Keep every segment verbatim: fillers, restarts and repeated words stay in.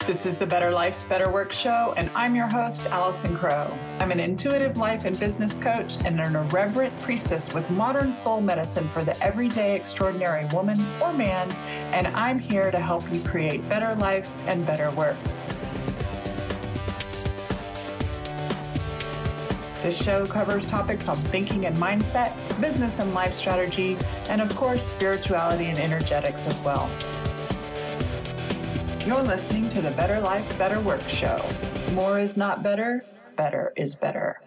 This is the Better Life, Better Work show, and I'm your host, Allison Crow. I'm an intuitive life and business coach and an irreverent priestess with modern soul medicine for the everyday extraordinary woman or man, and I'm here to help you create better life and better work. This show covers topics on thinking and mindset, business and life strategy, and of course, spirituality and energetics as well. You're listening to the Better Life, Better Work show. More is not better, better is better.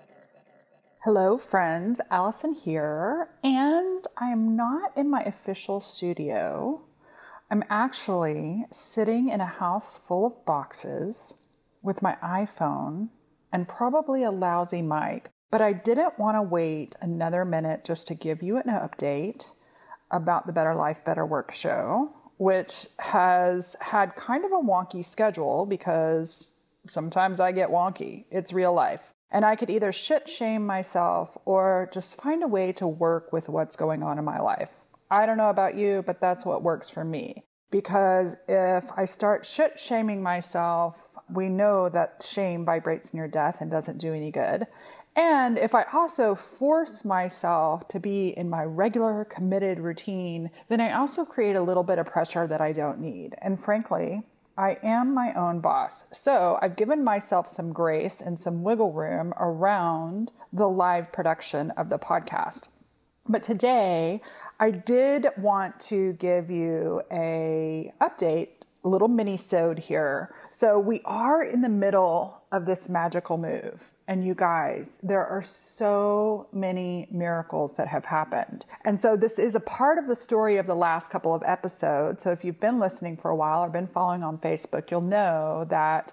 Hello, friends. Allison here, and I am not in my official studio. I'm actually sitting in a house full of boxes with my iPhone and probably a lousy mic, but I didn't want to wait another minute just to give you an update about the Better Life, Better Work show, which has had kind of a wonky schedule because sometimes I get wonky. It's real life. And I could either shit shame myself or just find a way to work with what's going on in my life. I don't know about you, but that's what works for me. Because if I start shit shaming myself, we know that shame vibrates near death and doesn't do any good. And if I also force myself to be in my regular committed routine, then I also create a little bit of pressure that I don't need. And frankly, I am my own boss. So I've given myself some grace and some wiggle room around the live production of the podcast. But today I did want to give you a update, a little mini-sode here. So we are in the middle of this magical move. And you guys, there are so many miracles that have happened. And so this is a part of the story of the last couple of episodes. So if you've been listening for a while or been following on Facebook, you'll know that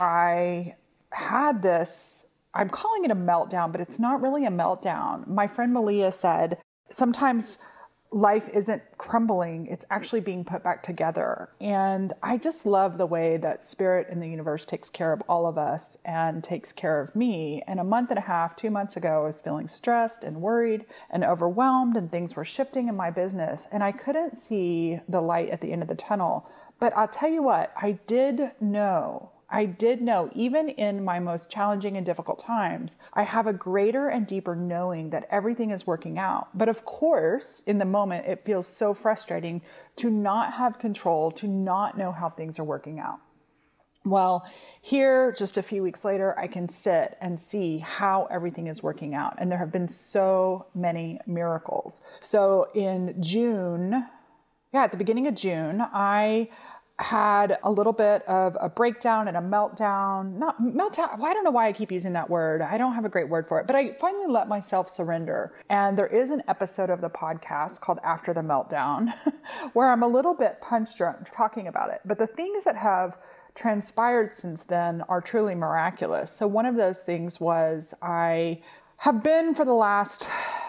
I had this, I'm calling it a meltdown, but it's not really a meltdown. My friend Malia said, sometimes life isn't crumbling, it's actually being put back together. And I just love the way that Spirit in the universe takes care of all of us and takes care of me. And a month and a half, two months ago, I was feeling stressed and worried and overwhelmed, and things were shifting in my business. And I couldn't see the light at the end of the tunnel. But I'll tell you what, I did know I did know, even in my most challenging and difficult times, I have a greater and deeper knowing that everything is working out. But of course, in the moment, it feels so frustrating to not have control, to not know how things are working out. Well, here, just a few weeks later, I can sit and see how everything is working out. And there have been so many miracles. So in June, yeah, at the beginning of June, I had a little bit of a breakdown and a meltdown. Not meltdown. Well, I don't know why I keep using that word. I don't have a great word for it, but I finally let myself surrender. And there is an episode of the podcast called After the Meltdown where I'm a little bit punch drunk talking about it. But the things that have transpired since then are truly miraculous. So one of those things was I have been for the last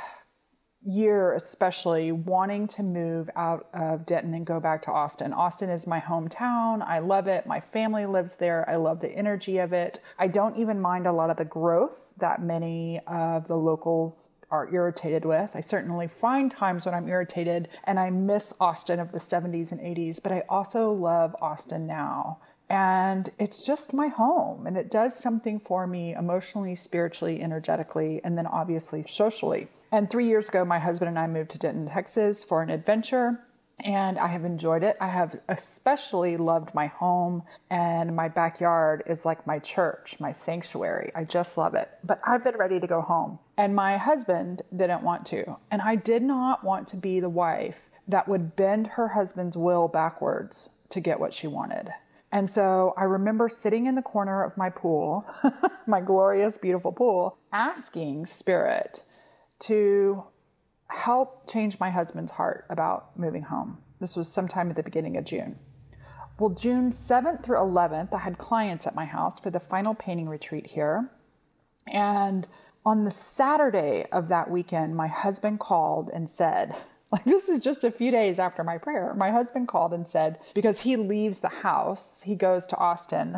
year especially wanting to move out of Denton and go back to Austin. Austin is my hometown. I love it. My family lives there. I love the energy of it. I don't even mind a lot of the growth that many of the locals are irritated with. I certainly find times when I'm irritated and I miss Austin of the seventies and eighties, but I also love Austin now. And it's just my home, and it does something for me emotionally, spiritually, energetically, and then obviously socially. And three years ago, my husband and I moved to Denton, Texas for an adventure, and I have enjoyed it. I have especially loved my home, and my backyard is like my church, my sanctuary. I just love it. But I've been ready to go home. And my husband didn't want to. And I did not want to be the wife that would bend her husband's will backwards to get what she wanted. And so I remember sitting in the corner of my pool, my glorious, beautiful pool, asking Spirit to help change my husband's heart about moving home. This was sometime at the beginning of June. Well, June seventh through eleventh, I had clients at my house for the final painting retreat here. And on the Saturday of that weekend, my husband called and said, like, this is just a few days after my prayer, my husband called and said, because he leaves the house, he goes to Austin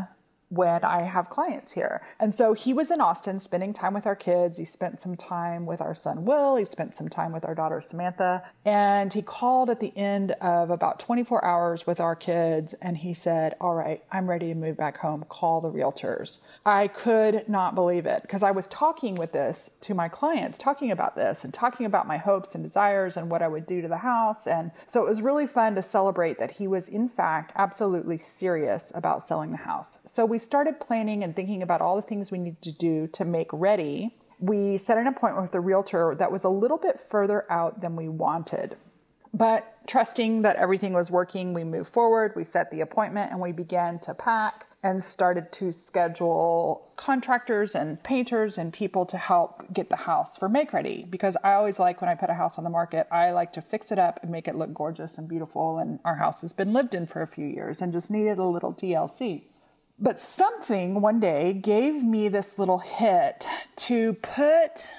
when I have clients here. And so he was in Austin spending time with our kids. He spent some time with our son, Will. He spent some time with our daughter, Samantha. And he called at the end of about twenty-four hours with our kids. And he said, all right, I'm ready to move back home. Call the realtors. I could not believe it because I was talking with this to my clients, talking about this and talking about my hopes and desires and what I would do to the house. And so it was really fun to celebrate that he was in fact absolutely serious about selling the house. So we started planning and thinking about all the things we need to do to make ready. We set an appointment with the realtor that was a little bit further out than we wanted. But trusting that everything was working, we moved forward, we set the appointment, and we began to pack and started to schedule contractors and painters and people to help get the house for make ready. Because I always like when I put a house on the market, I like to fix it up and make it look gorgeous and beautiful. And our house has been lived in for a few years and just needed a little T L C. But something one day gave me this little hit to put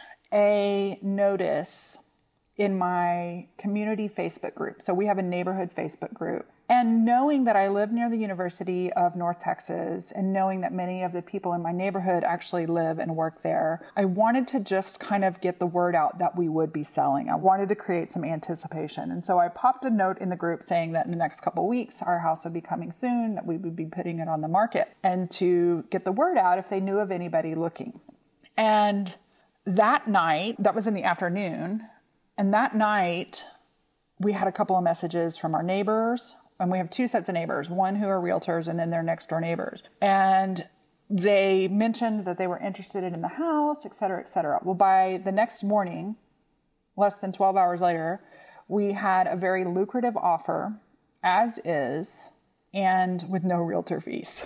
a notice in my community Facebook group. So we have a neighborhood Facebook group. And knowing that I live near the University of North Texas and knowing that many of the people in my neighborhood actually live and work there, I wanted to just kind of get the word out that we would be selling. I wanted to create some anticipation. And so I popped a note in the group saying that in the next couple of weeks, our house would be coming soon, that we would be putting it on the market, and to get the word out if they knew of anybody looking. And that night, that was in the afternoon, and that night, we had a couple of messages from our neighbors, and we have two sets of neighbors, one who are realtors and then their next door neighbors. And they mentioned that they were interested in the house, et cetera, et cetera. Well, by the next morning, less than twelve hours later, we had a very lucrative offer, as is, and with no realtor fees.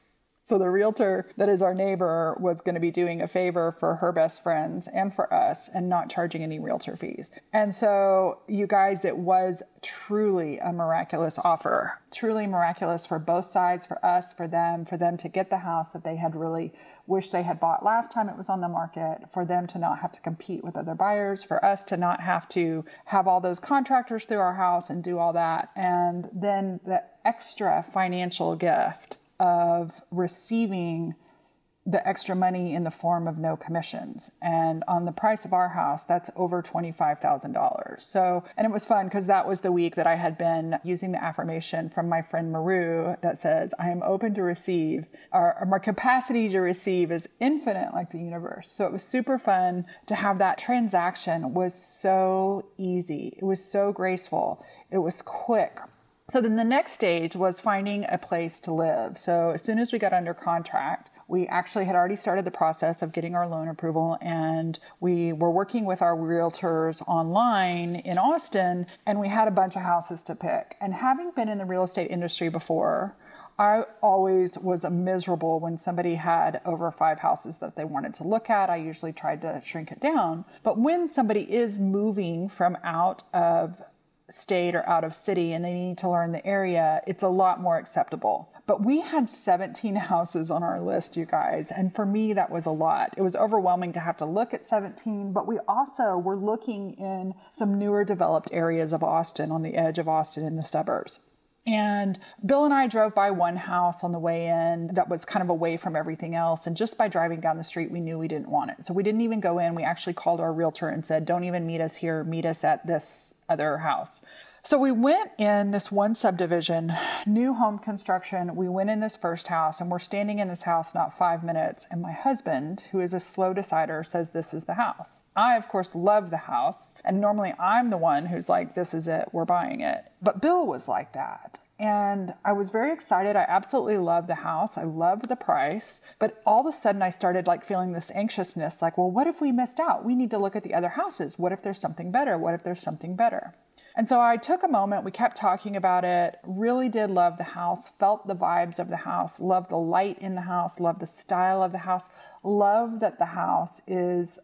So the realtor that is our neighbor was going to be doing a favor for her best friends and for us and not charging any realtor fees. And so you guys, it was truly a miraculous offer, truly miraculous for both sides, for us, for them, for them to get the house that they had really wished they had bought last time it was on the market, for them to not have to compete with other buyers, for us to not have to have all those contractors through our house and do all that. And then the extra financial gift of receiving the extra money in the form of no commissions. And on the price of our house, that's over twenty-five thousand dollars. So, and it was fun because that was the week that I had been using the affirmation from my friend Maru that says, I am open to receive, or, or my capacity to receive is infinite like the universe. So it was super fun to have that transaction. Was so easy. It was so graceful. It was quick. So then the next stage was finding a place to live. So as soon as we got under contract, we actually had already started the process of getting our loan approval, and we were working with our realtors online in Austin, and we had a bunch of houses to pick. And having been in the real estate industry before, I always was miserable when somebody had over five houses that they wanted to look at. I usually tried to shrink it down. But when somebody is moving from out of state or out of city and they need to learn the area, it's a lot more acceptable. But we had seventeen houses on our list, you guys. And for me, that was a lot. It was overwhelming to have to look at seventeen, but we also were looking in some newer developed areas of Austin, on the edge of Austin in the suburbs. And Bill and I drove by one house on the way in that was kind of away from everything else. And just by driving down the street, we knew we didn't want it. So we didn't even go in. We actually called our realtor and said, don't even meet us here. Meet us at this other house. So we went in this one subdivision, new home construction. We went in this first house, and we're standing in this house not five minutes. And my husband, who is a slow decider, says this is the house. I, of course, love the house. And normally I'm the one who's like, this is it, we're buying it. But Bill was like that. And I was very excited. I absolutely loved the house. I loved the price. But all of a sudden I started like feeling this anxiousness, like, well, what if we missed out? We need to look at the other houses. What if there's something better? What if there's something better? And so I took a moment, we kept talking about it, really did love the house, felt the vibes of the house, loved the light in the house, loved the style of the house, loved that the house is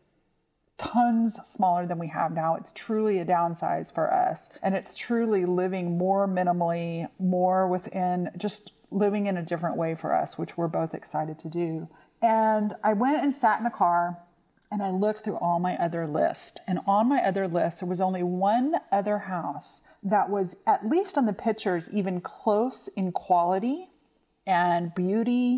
tons smaller than we have now. It's truly a downsize for us. And it's truly living more minimally, more within, just living in a different way for us, which we're both excited to do. And I went and sat in the car, and I looked through all my other lists. And on my other list, there was only one other house that was, at least on the pictures, even close in quality and beauty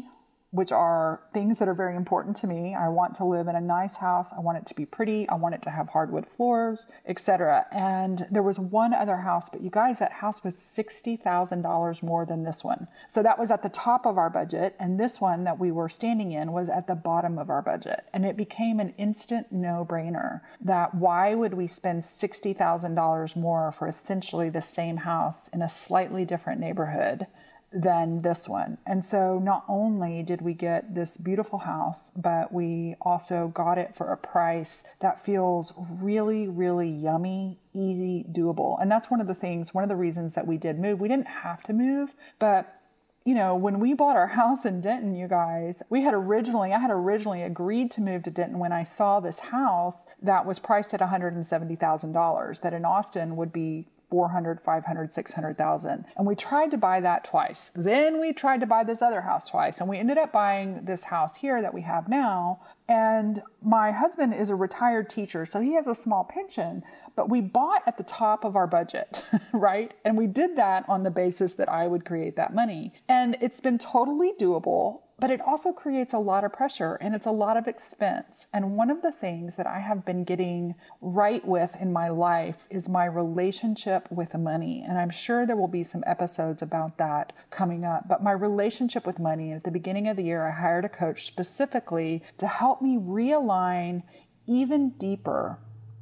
which are things that are very important to me. I want to live in a nice house. I want it to be pretty. I want it to have hardwood floors, et cetera. And there was one other house, but you guys, that house was sixty thousand dollars more than this one. So that was at the top of our budget. And this one that we were standing in was at the bottom of our budget. And it became an instant no-brainer that why would we spend sixty thousand dollars more for essentially the same house in a slightly different neighborhood than this one. And so not only did we get this beautiful house, but we also got it for a price that feels really, really yummy, easy, doable. And that's one of the things, one of the reasons that we did move. We didn't have to move, but you know, when we bought our house in Denton, you guys, we had originally, I had originally agreed to move to Denton when I saw this house that was priced at one hundred seventy thousand dollars, that in Austin would be four hundred, five hundred, six hundred thousand. And we tried to buy that twice. Then we tried to buy this other house twice. And we ended up buying this house here that we have now. And my husband is a retired teacher, so he has a small pension, but we bought at the top of our budget, right? And we did that on the basis that I would create that money. And it's been totally doable. But it also creates a lot of pressure and it's a lot of expense. And one of the things that I have been getting right with in my life is my relationship with money. And I'm sure there will be some episodes about that coming up. But my relationship with money, at the beginning of the year, I hired a coach specifically to help me realign even deeper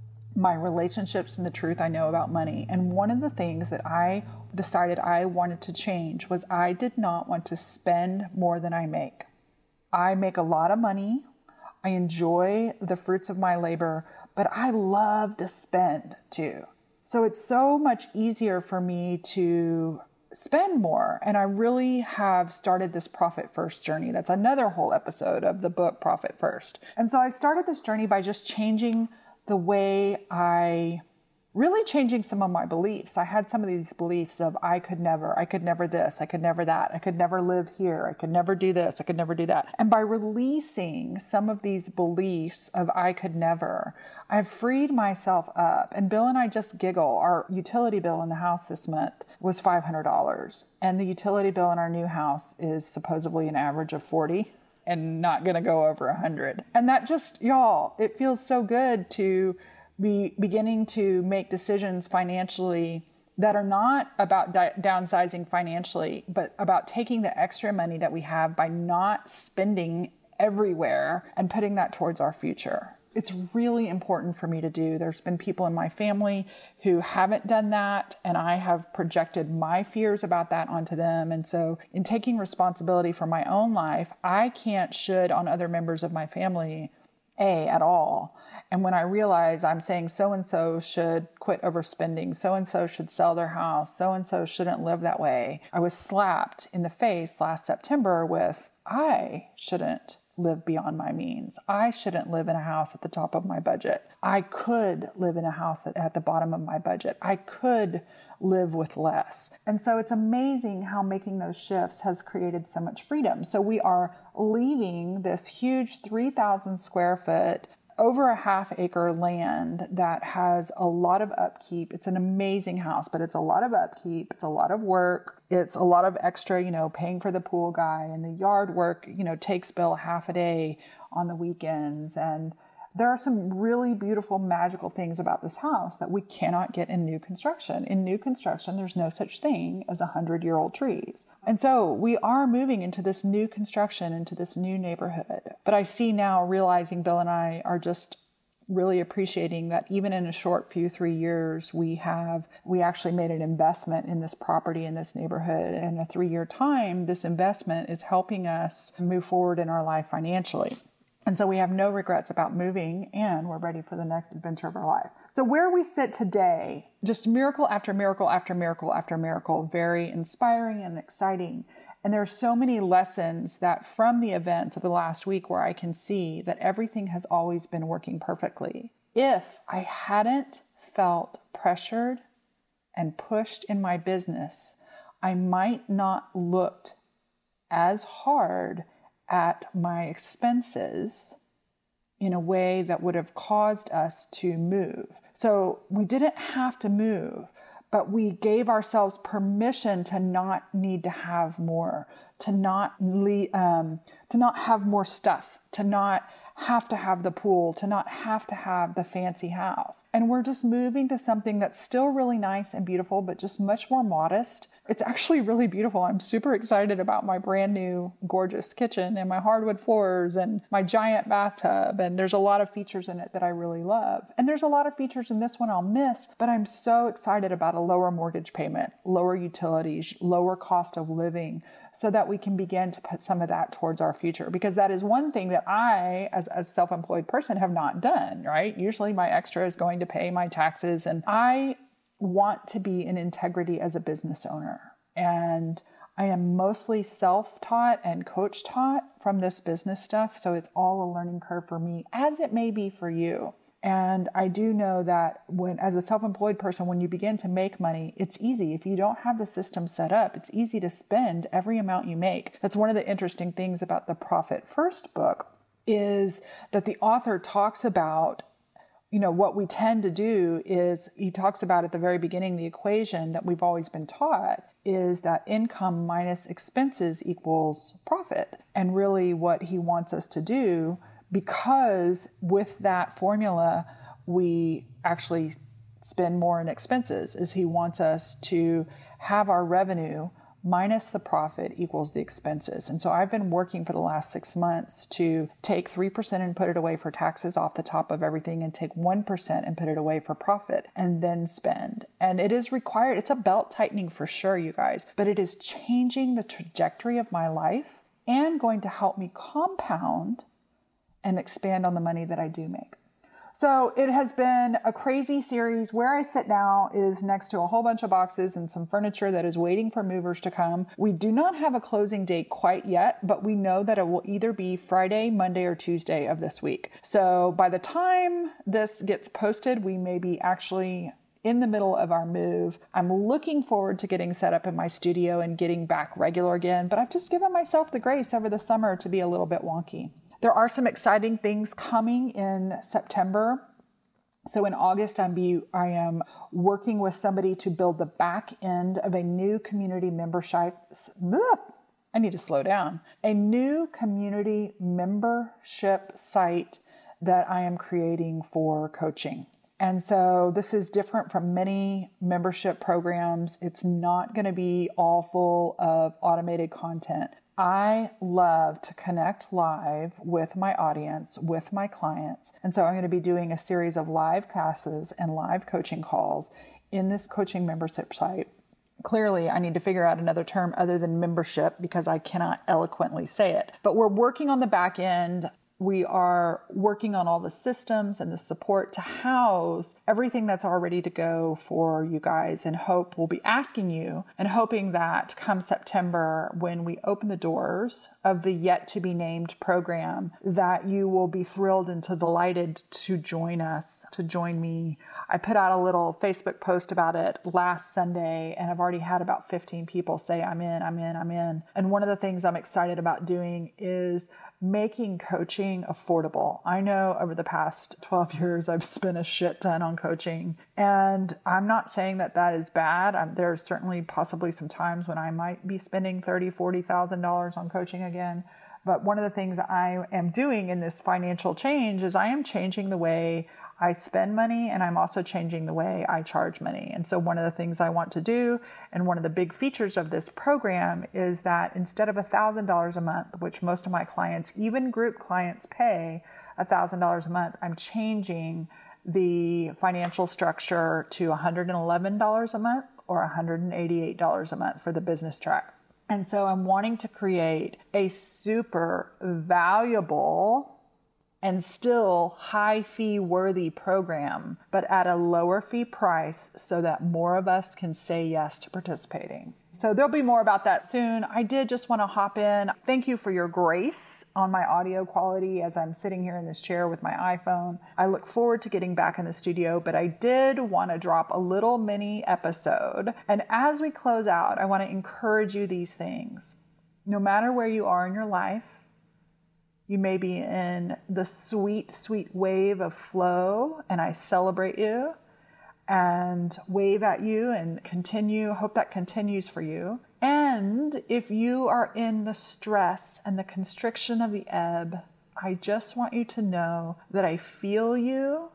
my relationships and the truth I know about money. And one of the things that I decided I wanted to change was I did not want to spend more than I make. I make a lot of money. I enjoy the fruits of my labor, but I love to spend too. So it's so much easier for me to spend more. And I really have started this Profit First journey. That's another whole episode of the book, Profit First. And so I started this journey by just changing the way I really changing some of my beliefs. I had some of these beliefs of I could never, I could never this, I could never that, I could never live here, I could never do this, I could never do that. And by releasing some of these beliefs of I could never, I've freed myself up. And Bill and I just giggle. Our utility bill in the house this month was five hundred dollars. And the utility bill in our new house is supposedly an average of forty and not going to go over one hundred. And that just, y'all, it feels so good to be beginning to make decisions financially that are not about di- downsizing financially, but about taking the extra money that we have by not spending everywhere and putting that towards our future. It's really important for me to do. There's been people in my family who haven't done that, and I have projected my fears about that onto them. And so in taking responsibility for my own life, I can't should on other members of my family, A, at all. And when I realize I'm saying so-and-so should quit overspending, so-and-so should sell their house, so-and-so shouldn't live that way, I was slapped in the face last September with, I shouldn't live beyond my means. I shouldn't live in a house at the top of my budget. I could live in a house at the bottom of my budget. I could live with less. And so it's amazing how making those shifts has created so much freedom. So we are leaving this huge three thousand square foot, over a half acre land that has a lot of upkeep. It's an amazing house, but it's a lot of upkeep. It's a lot of work. It's a lot of extra, you know, paying for the pool guy, and the yard work, you know, takes Bill half a day on the weekends. And there are some really beautiful, magical things about this house that we cannot get in new construction. In new construction, there's no such thing as a hundred-year-old trees. And so we are moving into this new construction, into this new neighborhood. But I see now, realizing Bill and I are just really appreciating that even in a short few three years, we have, we actually made an investment in this property in this neighborhood. And in a three-year time, this investment is helping us move forward in our life financially. And so we have no regrets about moving, and we're ready for the next adventure of our life. So where we sit today, just miracle after miracle after miracle after miracle, very inspiring and exciting. And there are so many lessons that from the events of the last week where I can see that everything has always been working perfectly. If I hadn't felt pressured and pushed in my business, I might not looked as hard at my expenses in a way that would have caused us to move. So we didn't have to move, but we gave ourselves permission to not need to have more, to not le- um, to not have more stuff, to not have to have the pool, to not have to have the fancy house. And we're just moving to something that's still really nice and beautiful, but just much more modest. It's actually really beautiful. I'm super excited about my brand new gorgeous kitchen and my hardwood floors and my giant bathtub. And there's a lot of features in it that I really love. And there's a lot of features in this one I'll miss, but I'm so excited about a lower mortgage payment, lower utilities, lower cost of living, so that we can begin to put some of that towards our future. Because that is one thing that I, as a self-employed person, have not done, right? Usually my extra is going to pay my taxes, and I want to be in integrity as a business owner. And I am mostly self-taught and coach-taught from this business stuff. So it's all a learning curve for me, as it may be for you. And I do know that when, as a self-employed person, when you begin to make money, it's easy. If you don't have the system set up, it's easy to spend every amount you make. That's one of the interesting things about the Profit First book, is that the author talks about, you know, what we tend to do is, he talks about at the very beginning, the equation that we've always been taught is that income minus expenses equals profit. And really what he wants us to do, because with that formula, we actually spend more in expenses, is he wants us to have our revenue minus the profit equals the expenses. And so I've been working for the last six months to take three percent and put it away for taxes off the top of everything, and take one percent and put it away for profit, and then spend. And it is required. It's a belt tightening for sure, you guys, but it is changing the trajectory of my life and going to help me compound and expand on the money that I do make. So it has been a crazy series. Where I sit now is next to a whole bunch of boxes and some furniture that is waiting for movers to come. We do not have a closing date quite yet, but we know that it will either be Friday, Monday, or Tuesday of this week. So by the time this gets posted, we may be actually in the middle of our move. I'm looking forward to getting set up in my studio and getting back regular again, but I've just given myself the grace over the summer to be a little bit wonky. There are some exciting things coming in September. So in August, I'm be, I am working with somebody to build the back end of a new community membership. Ugh, I need to slow down. A new community membership site that I am creating for coaching. And so this is different from many membership programs. It's not going to be all full of automated content. I love to connect live with my audience, with my clients. And so I'm going to be doing a series of live classes and live coaching calls in this coaching membership site. Clearly, I need to figure out another term other than membership because I cannot eloquently say it. But we're working on the back end. We are working on all the systems and the support to house everything that's all ready to go for you guys, and hope we'll be asking you and hoping that come September, when we open the doors of the yet to be named program, that you will be thrilled and delighted to join us, to join me. I put out a little Facebook post about it last Sunday, and I've already had about fifteen people say, I'm in, I'm in, I'm in. And one of the things I'm excited about doing is making coaching affordable. I know over the past twelve years, I've spent a shit ton on coaching, and I'm not saying that that is bad. I'm, there's certainly possibly some times when I might be spending thirty thousand dollars, forty thousand dollars on coaching again. But one of the things I am doing in this financial change is I am changing the way I spend money, and I'm also changing the way I charge money. And so one of the things I want to do, and one of the big features of this program, is that instead of one thousand dollars a month, which most of my clients, even group clients, pay one thousand dollars a month, I'm changing the financial structure to one hundred eleven dollars a month or one hundred eighty-eight dollars a month for the business track. And so I'm wanting to create a super valuable and still high fee worthy program, but at a lower fee price so that more of us can say yes to participating. So there'll be more about that soon. I did just want to hop in. Thank you for your grace on my audio quality as I'm sitting here in this chair with my iPhone. I look forward to getting back in the studio, but I did want to drop a little mini episode. And as we close out, I want to encourage you these things. No matter where you are in your life, you may be in the sweet, sweet wave of flow, and I celebrate you. and wave at you and continue. Hope that continues for you. And if you are in the stress and the constriction of the ebb, I just want you to know that I feel you.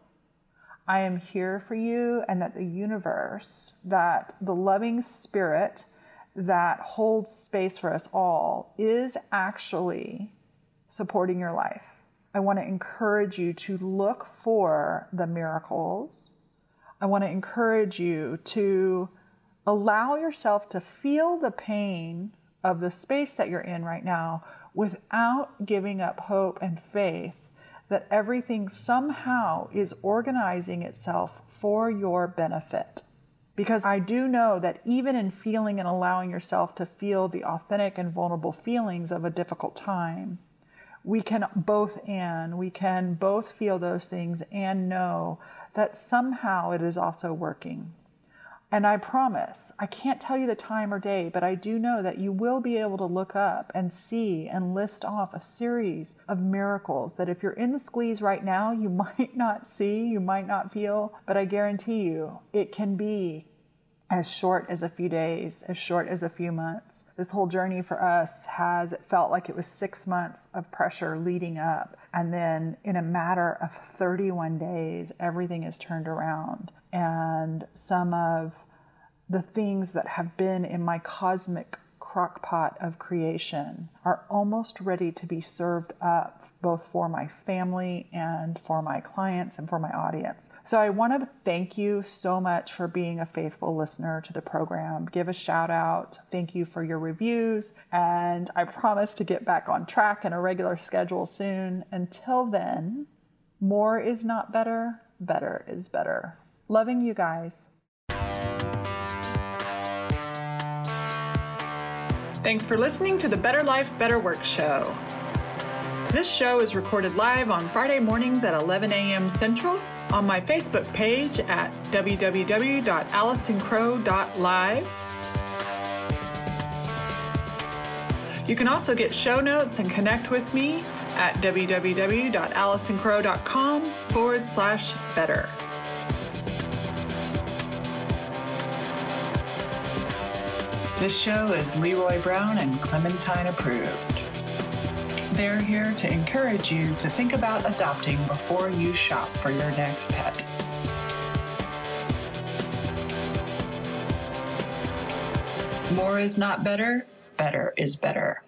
I am here for you, and that the universe, that the loving spirit that holds space for us all is actually supporting your life. I want to encourage you to look for the miracles. I want to encourage you to allow yourself to feel the pain of the space that you're in right now without giving up hope and faith that everything somehow is organizing itself for your benefit. Because I do know that even in feeling and allowing yourself to feel the authentic and vulnerable feelings of a difficult time, we can both and we can both feel those things and know that somehow it is also working. And I promise, I can't tell you the time or day, but I do know that you will be able to look up and see and list off a series of miracles that if you're in the squeeze right now, you might not see, you might not feel, but I guarantee you it can be as short as a few days, as short as a few months. This whole journey for us has, it felt like it was six months of pressure leading up. And then in a matter of thirty-one days, everything is turned around. And some of the things that have been in my cosmic crock pot of creation are almost ready to be served up, both for my family and for my clients and for my audience. So I want to thank you so much for being a faithful listener to the program. Give a shout out. Thank you for your reviews. And I promise to get back on track in a regular schedule soon. Until then, more is not better. Better is better. Loving you guys. Thanks for listening to the Better Life, Better Work show. This show is recorded live on Friday mornings at eleven a.m. Central on my Facebook page at w w w dot allison crow dot live. You can also get show notes and connect with me at w w w dot allison crow dot com forward slash better. This show is Leroy Brown and Clementine approved. They're here to encourage you to think about adopting before you shop for your next pet. More is not better, better is better.